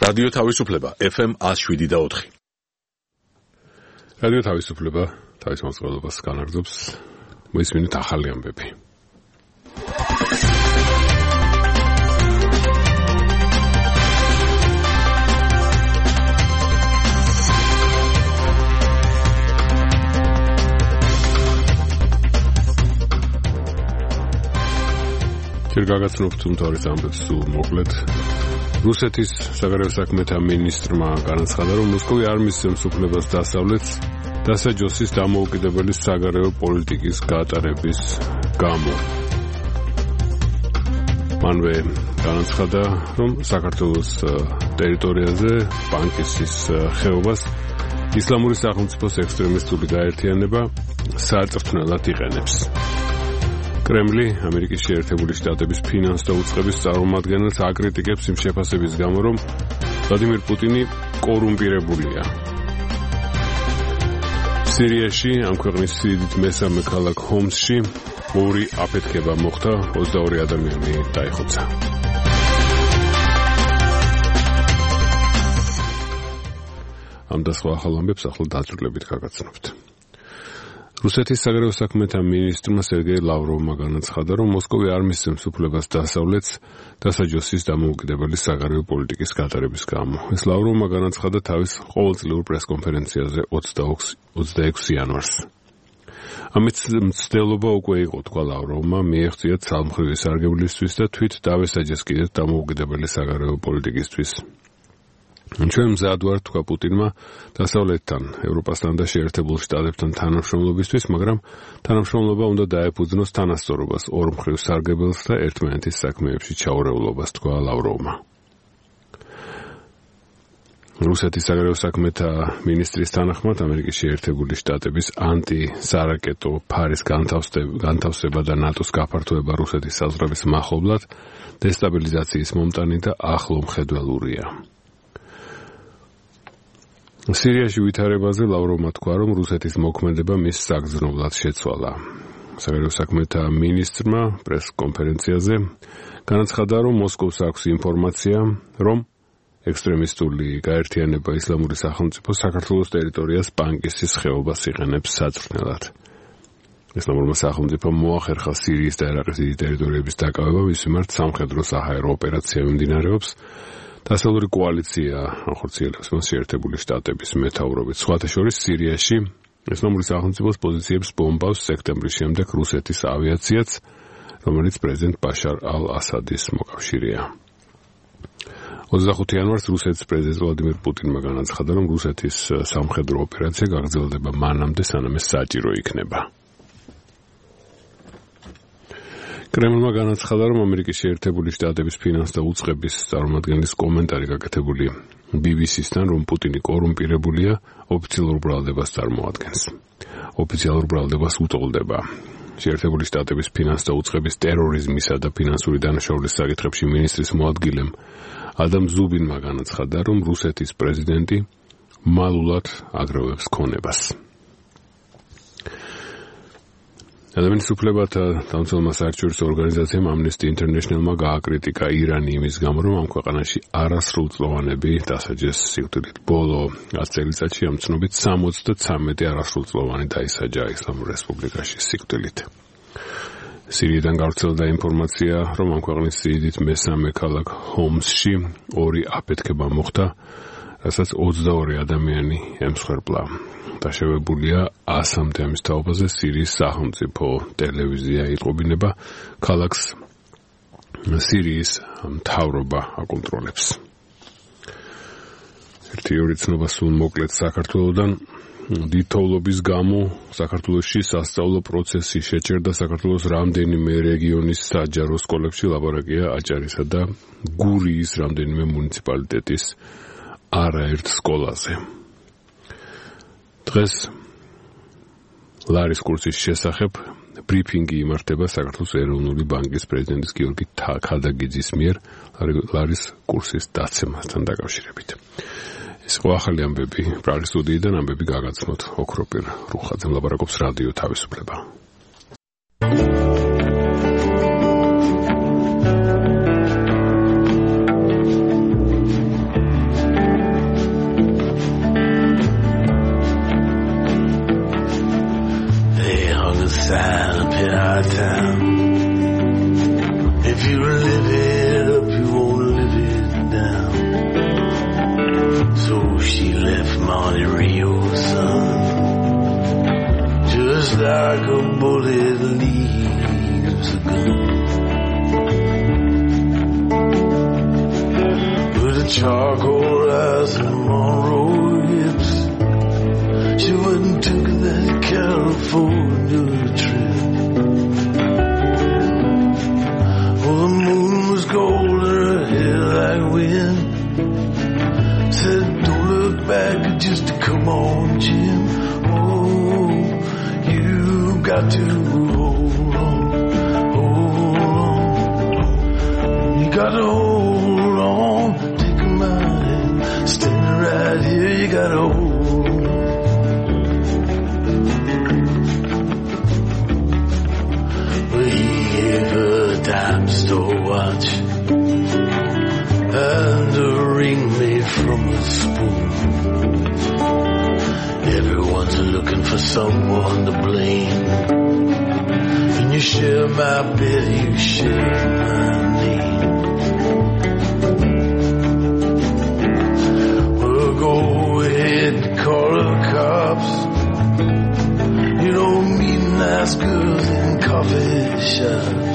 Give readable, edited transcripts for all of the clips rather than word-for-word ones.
რადიო თავისუფლება FM 107.4. რადიო თავისუფლება თავის მოწყობილობას განაგრძობს. მოისმინეთ ახალი ამბები. ჯერ გაგაცნობთ უმთავრეს ამბებს სულ მოკლედ. რუსეთის საგარეო საქმეთა მინისტრმა განაცხადა, რომ მოსკოვი არ მისცემს უფლებას დასავლეთს დასაჯოსის დამოუკიდებელი საგარეო პოლიტიკის გატარების გამო. მანვე განაცხადა, რომ საქართველოს ტერიტორიაზე პანკისის ხეობას ისლამური სახელმწიფოს ექსტრემისტული გაერთიანება სარწმუნოებად იყენებს. კრემლი ამერიკის შეერთებული შტატების ფინანსთა უწყების წარმომადგენელს აკრიტიკებს იმ შეფასების გამო, რომ ვლადიმირ პუტინი კორუმპირებულია. სირიაში, ამ ქვეყნის სიდიდით მესამე ქალაქ ჰომსში, ორი აფეთქება მოხდა, 22 ადამიანი დაიხოცა. ამ და სხვა ახალ ამბებს ახლა დაწვრილებით გაგაცნობთ. რუსეთის საგარეო საქმეთა მინისტრმა სერგეი ლავროვმა განაცხადა, რომ მოსკოვი არ მისცემს უფლებას დასავლეთს დასაჯოსის დამოუკიდებელი საგარეო პოლიტიკის გატარების გამო. ეს ლავროვმა განაცხადა თავის ყოველწლიურ პრესკონფერენციაზე 26 იანვარს. ამით მცდელობა უკვე იყო, თქვა ლავროვმა, მიეღწია ცალმხრივი სარგებლისთვის და თვით დავესაჯეს კიდევ დამოუკიდებელი საგარეო პოლიტიკისთვის. ჩვენ მზად ვართ, თქვა პუტინმა, დასავლეთთან, ევროპასთან და შეერთებულ შტატებთან თანამშრომლობისთვის, მაგრამ თანამშრომლობა უნდა დაეფუძნოს თანასწორობას, ორმხრივ სარგებელს და ერთმანეთის საქმეებში ჩაურევლობას, თქვა ლავროვმა. რუსეთის საგარეო საქმეთა მინისტრის თანახმად, ამერიკის შეერთებული შტატების ანტისარაკეტო ფარის განთავსება და ნატოს გაფართოება რუსეთის საზღვრების მახლობლად დესტაბილიზაციის მომტანი და ახლო მხედველურია. სირიაში ვითარებაზე ლავროვმა თქვა, რომ რუსეთის მოქმედება მის საგრძნობლად შეცვალა. საგარეო საქმეთა მინისტრმა პრესკონფერენციაზე განაცხადა, რომ მოსკოვს აქვს ინფორმაცია, რომ ექსტრემისტული გაერთიანება ისლამური სახელმწიფო საქართველოს ტერიტორიას პანკისის ხეობას იყენებს საწვრთნელად. ისლამურმა სახელმწიფომ მოახერხა სირიის და ერაყის დიდი ტერიტორიების დაკავება, მის მიმართ სამხედრო საჰაერო ოპერაცია მიმდინარეობს. დასავლური კოალიცია ახორციელებს მას შეერთებული შტატების მეთაურობით. სხვათა შორის სირიაში ისლამური სახელმწიფოს პოზიციებს ბომბავს სექტემბრის შემდეგ რუსეთის ავიაციაც, რომელიც პრეზიდენტ ბაშარ ალ-ასადის მოკავშირეა. 25 იანვარს რუსეთის პრეზიდენტ ვლადიმირ პუტინმა განაცხადა, რომ რუსეთის სამხედრო ოპერაცია გაგრძელდება მანამდე, სანამ ეს საჭირო იქნება. კრემლმა განაცხადა, რომ ამერიკის შეერთებული შტატების ფინანსთა უწყების წარმომადგენლის კომენტარი გაკეთებული BBC-სთან, რომ პუტინი კორუმპირებულია, ოფიციალურ ბრალდებას წარმოადგენს. ოფიციალურ ბრალდებას უტოლდება. შეერთებული შტატების ფინანსთა უწყების ტერორიზმისა და ფინანსური დანაშაულის საკითხებში მინისტრის მოადგილემ ადამ ზუბინმა განაცხადა, რომ რუსეთის პრეზიდენტი მალულად აგროვებს ქონებას. ადამიანის უფლებათა დამცველმა საერთაშორისო ორგანიზაციამ Amnesty International-მა გააკრიტიკა ირანი იმის გამო, რომ ამ ქვეყანაში არასრულწლოვანები დასაჯეს სიკვდილით. ბოლო 10 წელიწადში ამ ცნობით 73 არასრულწლოვანი დაისაჯა ისლამურ რესპუბლიკაში სიკვდილით. სირიიდან გავრცელდა ინფორმაცია, რომ ამ ქვეყნის სიდიდით მესამე ქალაქ ჰომსში ორი აფეთქება მოხდა, რასაც 22 ადამიანი ემსხვერპლა. დაშავებულია 100-მდე ამის თაობაზე სირიის სახელმწიფო ტელევიზია იტყობინება, ქალაქს სირიის მთავრობა აკონტროლებს. ერთი ცნობა სულ მოკლედ საქართველოდან. დიდთოვლობის გამო საქართველოში სასწავლო პროცესი შეჩერდა საქართველოს რამდენიმე რეგიონის საჯარო სკოლებში, ლაბორატორია აჭარისა და გურიის რამდენიმე მუნიციპალიტეტის არაერთ სკოლაზე. დღეს ლარის კურსის შესახებ ბრიფინგი იმართება საქართველოს ეროვნული ბანკის პრეზიდენტის გიორგი ქადაგიძის მიერ ლარის კურსის დაცემასთან დაკავშირებით. ეს იყო ახალი ამბები პრაღის სტუდიიდან, ამბები გაგაცნოთ ოქროპირ რუხაძემ, ლაპარაკობს რადიო თავისუფლება. a sign up in our town. If you live it up, you won't live it down. So she left Monte Rio, son, just like a bullet leaves a gun. With a charcoal eyes and Monroe hips, she went and took that California trip. Well, the moon was gold and her hair like wind. Said, don't look back, just come on, Jim. Oh, you got to hold on, you got to hold on. Take my hand, standing right here, you got to hold on. Well, he gave her a dime store watch and a ring made from a spoon. Everyone's looking for someone to blame. When you share my bed, you share my name. Well, go ahead and call the cops. You don't meet nice girls in coffee shops.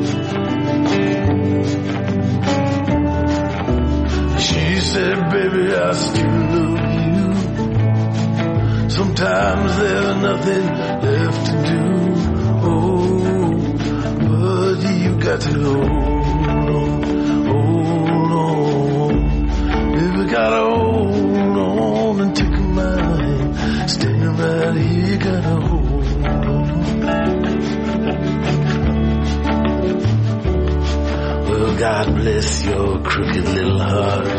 She said, baby, I still love you. Sometimes there's nothing left to do. Oh, but you got to hold on. Baby, gotta hold on and take my hand. Standing right here, you gotta hold on. Well, God bless your crooked little heart.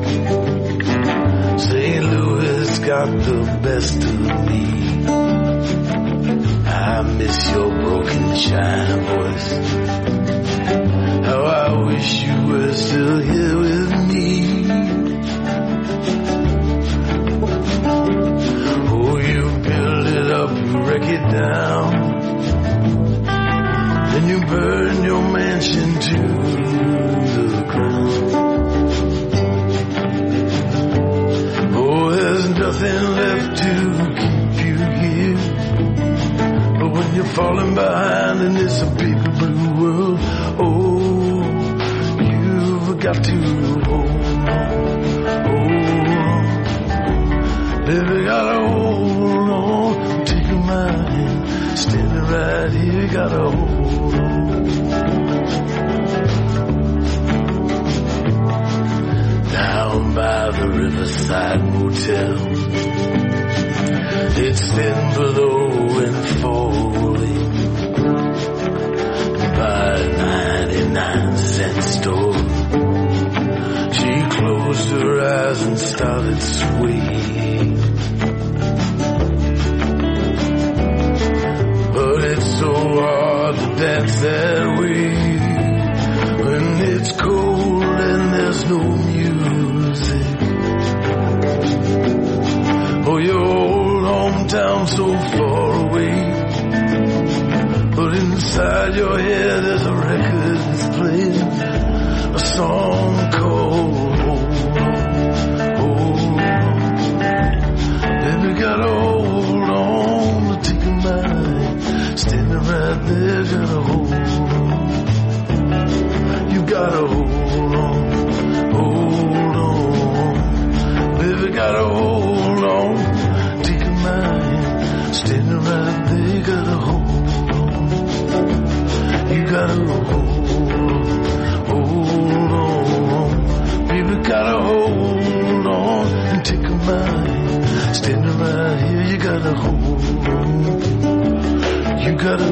St. Louis got the best of me. I miss your broken china voice. How I wish you were still here with me. Oh, you build it up, you wreck it down, then you burn your mansion to the ground. Oh, there's nothing left to keep you here. But when you're falling behind in this big blue world, oh, you've got to hold on. Baby, gotta hold on. Take my hand, standing right here, gotta hold on. Down by the Riverside Motel, it's thin below and falling. By a 99-cent store, she closed her eyes and started swaying. But it's so hard to dance that way when it's cold and there's no music. Oh, your old hometown so far away, but inside your head there's a record that's playing a song called Hold On. Baby, gotta hold on to take a mind. Standing right there, gotta hold on. You gotta hold on. Baby, gotta hold on. Take a mind. Standing right there, gotta hold on. You gotta hold on. Baby, gotta hold on and take a mind. Standing right here, you gotta hold on. You gotta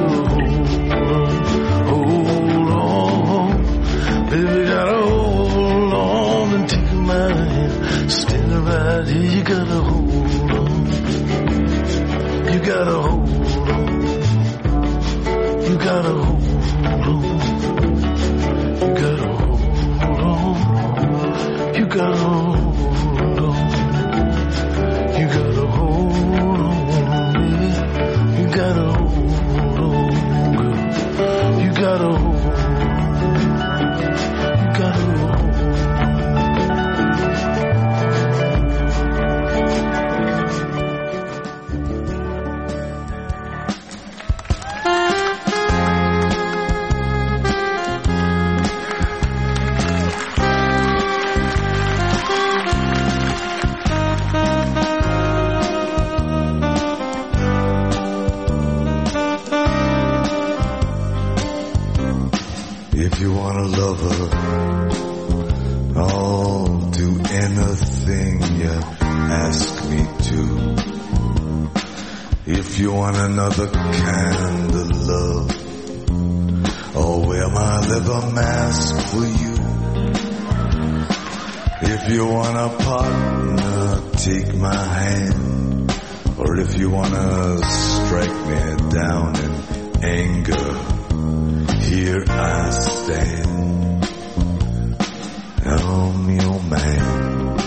hold on. Baby, gotta hold on and take my hand. Standing right here, you gotta hold on. You gotta hold on. You gotta hold on. You gotta hold on. You gotta hold on. You gotta hold on, baby. You gotta hold on. you want a lover, I'll do anything you ask me to. If you want another kind of love, I'll wear my leather mask for you. If you want a partner, take my hand. Or if you want to strike me down in anger, here I stand. I'm your man.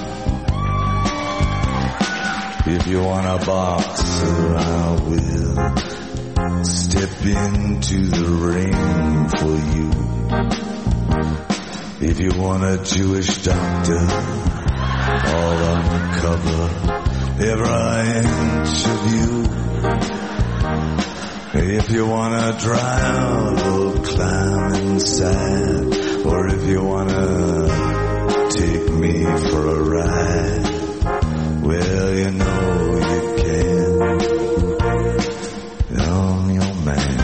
If you want a boxer, I will step into the ring for you. If you want a Jewish doctor, I'll uncover every inch of you. If you want to drive, I'll climb inside. Or if you want to take me for a ride, well, you know you can. I'm your man.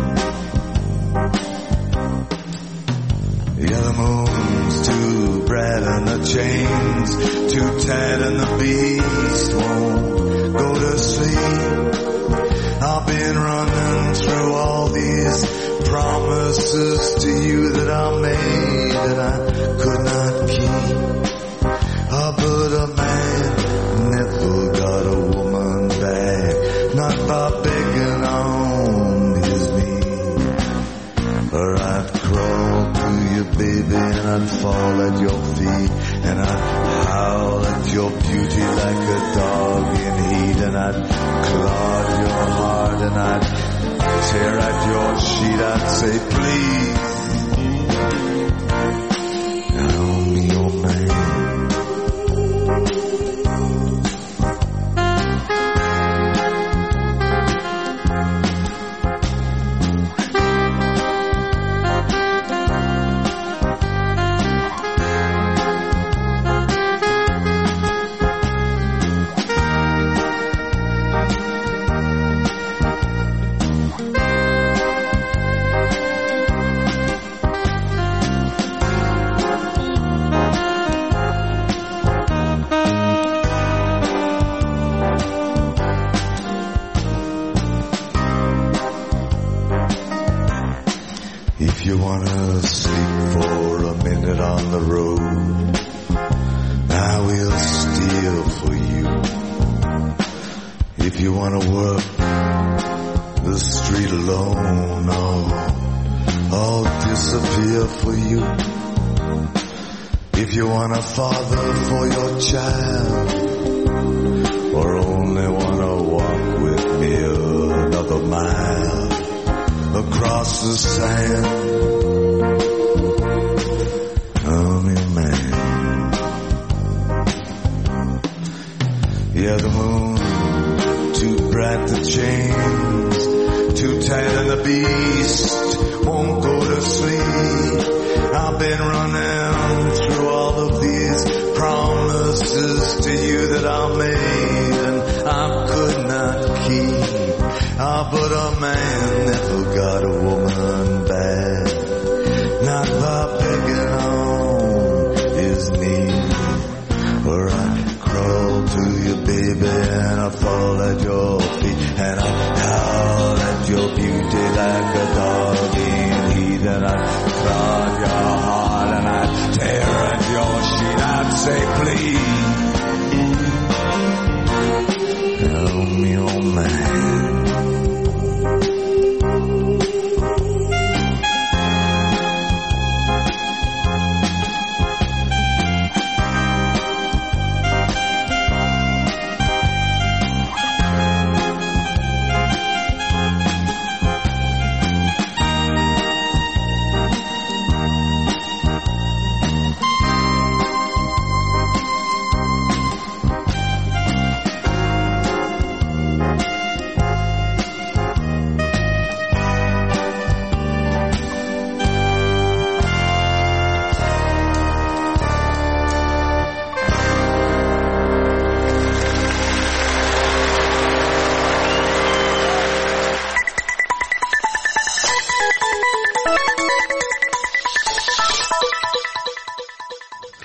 Yeah, the moon's too bright and the chains too tight and the beast won't go to sleep. I've been running through all these promises to you that I made that I could not keep. But a man never got a woman back, not by begging on his knees. Or I'd crawl to you, baby, and I'd fall at your feet, and I'd howl at your beauty like a dog in heat, and I'd claw at your heart, and I'd tear at your sheet. I'd say, please, I'm your man. If you wanna sleep for a minute on the road, I will steal for you. If you wanna work the street alone, I'll disappear for you. If you want a father for your child, or only wanna walk with me another mile across the sand, I'm your man. Yeah, the moon too bright, the chains too tight, and the beast won't go to sleep. I've been running through all of these promises to you that I made and I could not keep. But a man never got a woman back, not by begging on his knees. Or I'd crawl to you, baby, and I'd fall at your feet, and I'd howl at your beauty like a dog in heat.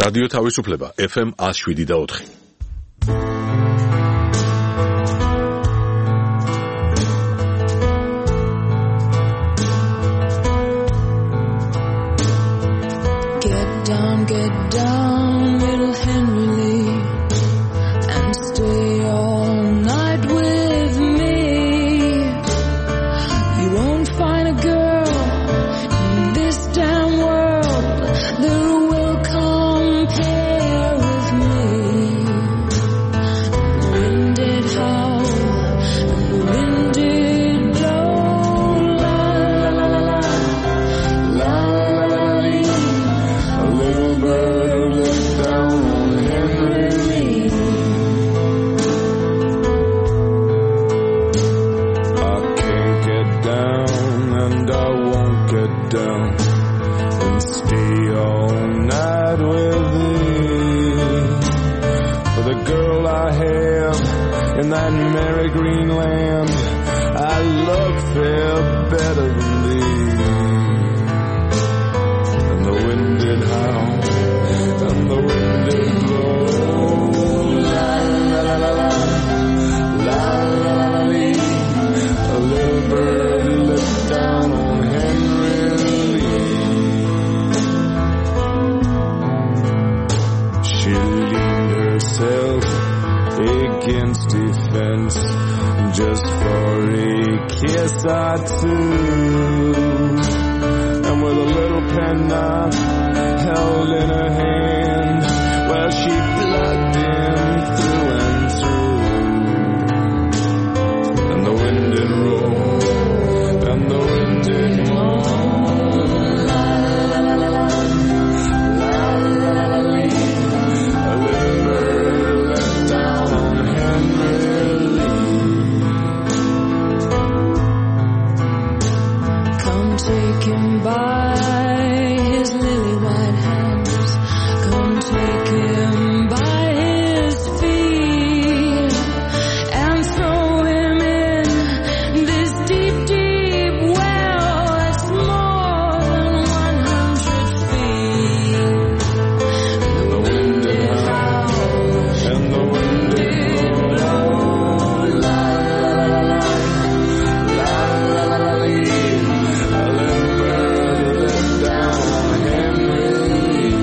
რადიო თავისუფლება FM 107.4. Get down, little Henry Lee, and stay all night with me. You won't find a girl in this damn world that will compare with me. The wind did howl, and the wind did blow, la la la la la, la la la la lee. A little bird looked down on Henry Lee. I can't get down and I won't get down and stay all night with thee. For the girl I have in that merry green land, I love fair better than thee. And the wind did howl and the wind did blow, la la la la la, la la la la lee. A little bird looked down on Henry Lee. She leaned herself against a fence just for a kiss or two, and with a little penknife held in her hand, well, she plugged him through and through. And the wind did roll, and the wind did moan, la la la la la, la la la la lee. A little bird let down on Henry Lee. Come take him by his lily white hands. Come take him by his feet and throw him in this deep, deep well that's more than 100 feet. And the wind did howl, and the wind did blow, la la la la la, la la la lee. A little bird let down on Henry Lee.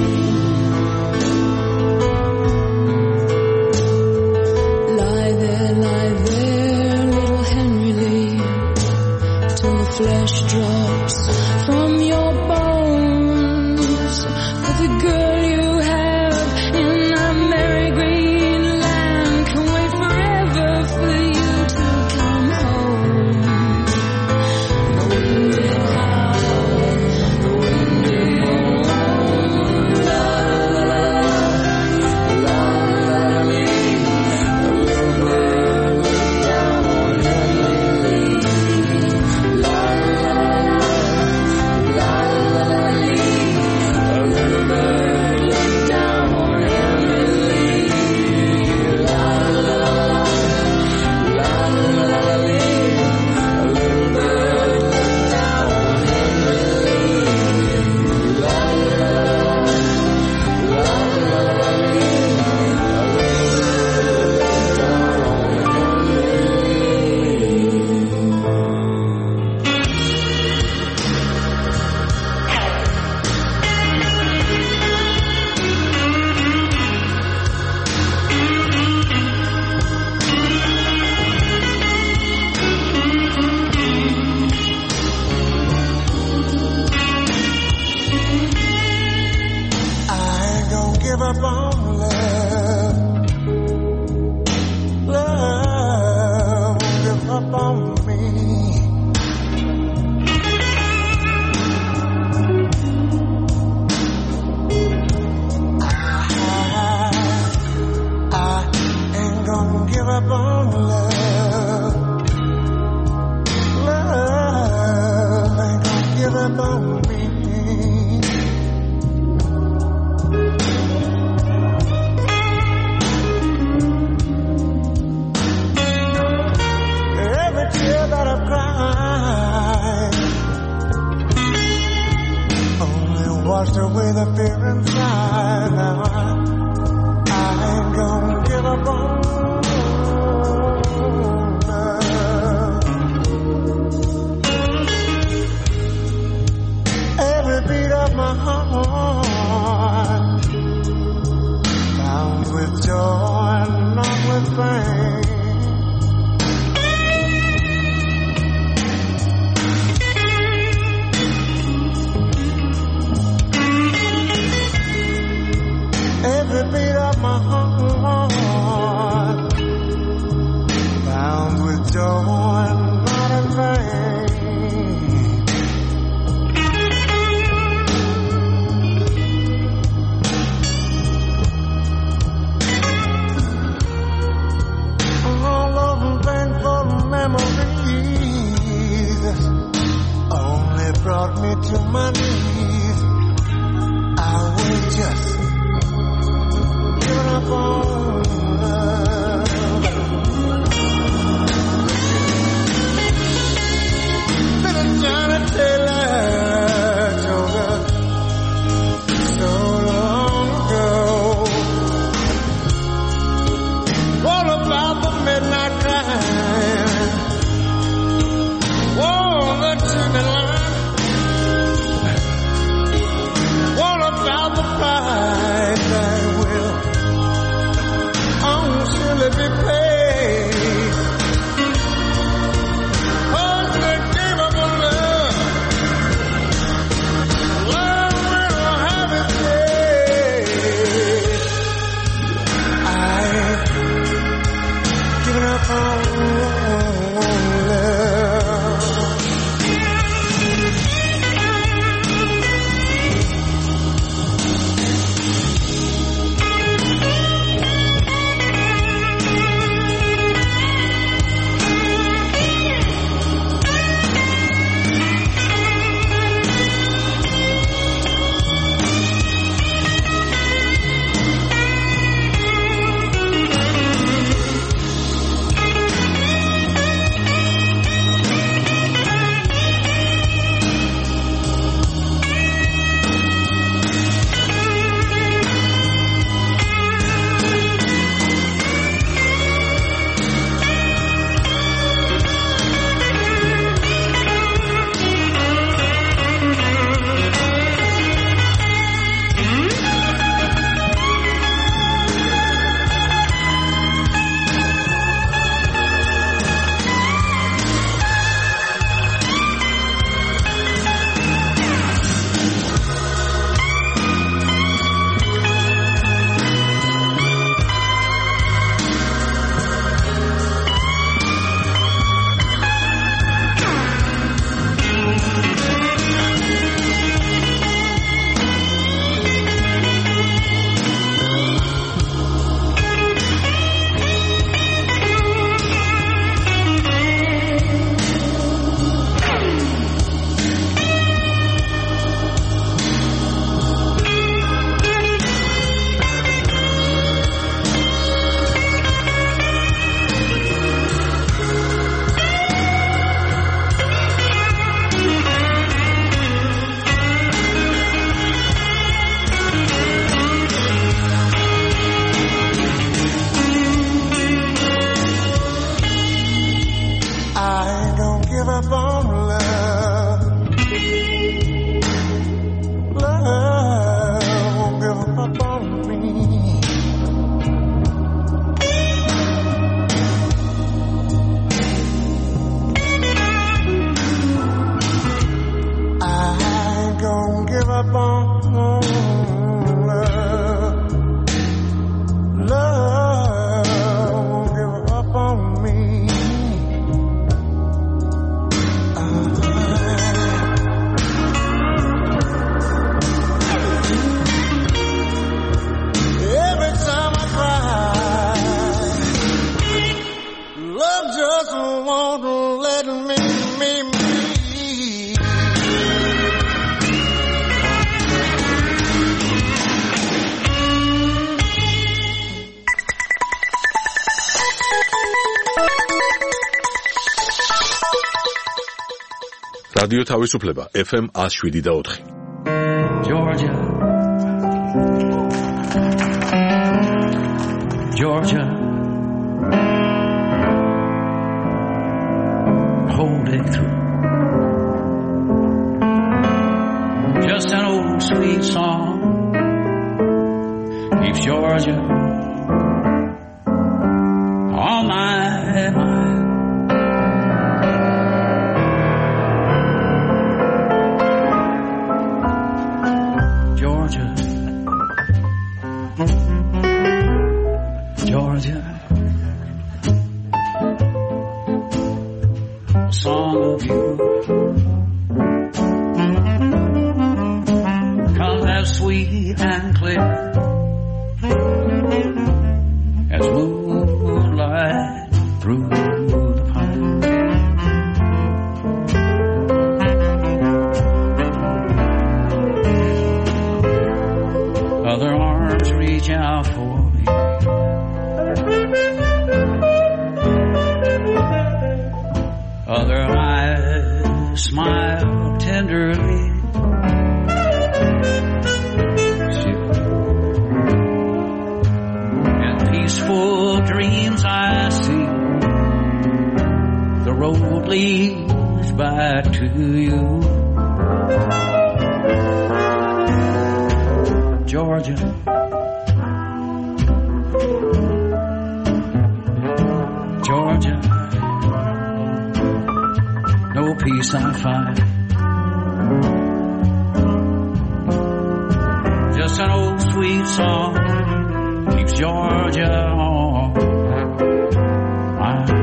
Lie there, little Henry Lee, till the flesh drops from your bones. For the girl you have in that merry green land can wait forever for you to come home. The wind did howl, the wind did moan, la la la la, la la la lee. A little bird let down on Henry Lee. La la la la, la la la lee. A little bird let down on Henry Lee. La la la la, la la la lee. A little bird let down on Henry Lee. La la la la, la la la lee. A little bird let down on Henry Lee. I ain't gonna give up on love. Love won't give up on me. I ain't gonna give up on love. Love ain't gonna give up on me. Every tear that I've cried, only one washed away the fear inside. Now I ain't gonna give up on love. Every beat of my heart bound with joy and not with pain. Every beat of my heart bound with joy and not in vain. All of them painful memories only brought me to my knees. I will just up on love. Little Johnny Taylor told us so long ago all about the midnight crying, on the chimney line, all about the price that will surely be paid. Unforgivable love, love will have its day. I ain't giving up on love. რადიო თავისუფლება FM 107.4. Georgia, Georgia, hold it through. Just an old sweet song keeps Georgia on my mind. Georgia, Georgia, a song of you comes as sweet and clear as moonlight through the pine. Other arms reach out for me. Other eyes smile tenderly. And peaceful dreams I see. The road leads back to you. Georgia, Georgia, no peace I find. Just an old sweet song keeps Georgia on my mind.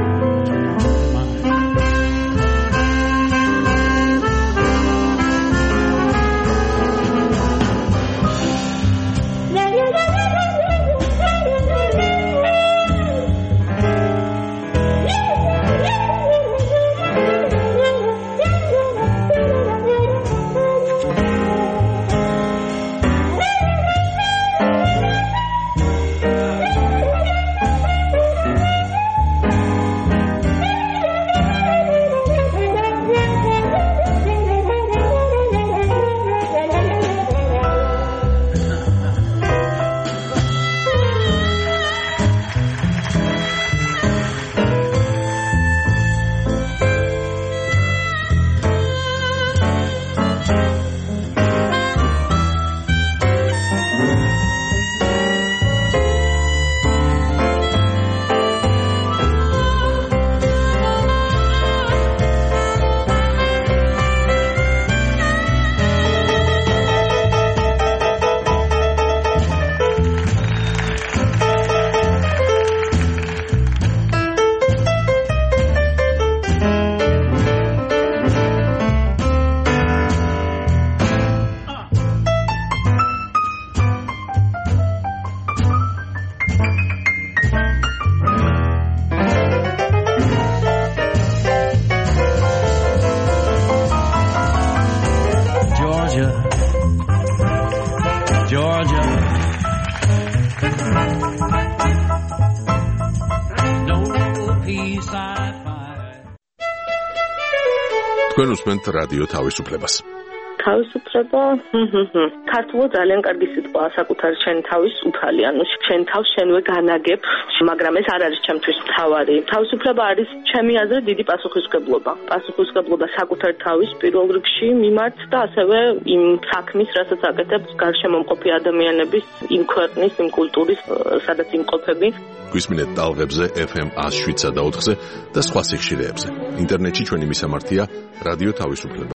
Georgia, no peace I find. თქვენ უსმენთ რადიო თავისუფლებას. თავისუფლება ქართულად ძალიან კარგი სიტყვაა საკუთარი შენი თავის უფალი, ანუ შენ თავს შენვე განაგებ, მაგრამ ეს არ არის ჩემთვის მთავარი. თავისუფლება არის ჩემი აზრით დიდი პასუხისმგებლობა. პასუხისმგებლობა საკუთარი თავის პირველ რიგში მიმართ და ასევე იმ საქმის, რასაც აკეთებს გარშემომყოფი ადამიანების, იმ ქვეყნის, იმ კულტურის, სადაც იმყოფები. გვისმინეთ ტალღებზე FM 107 და 4-ზე და სხვა სიხშირეებზე. ინტერნეტში ჩვენი მისამართია რადიო თავისუფლება.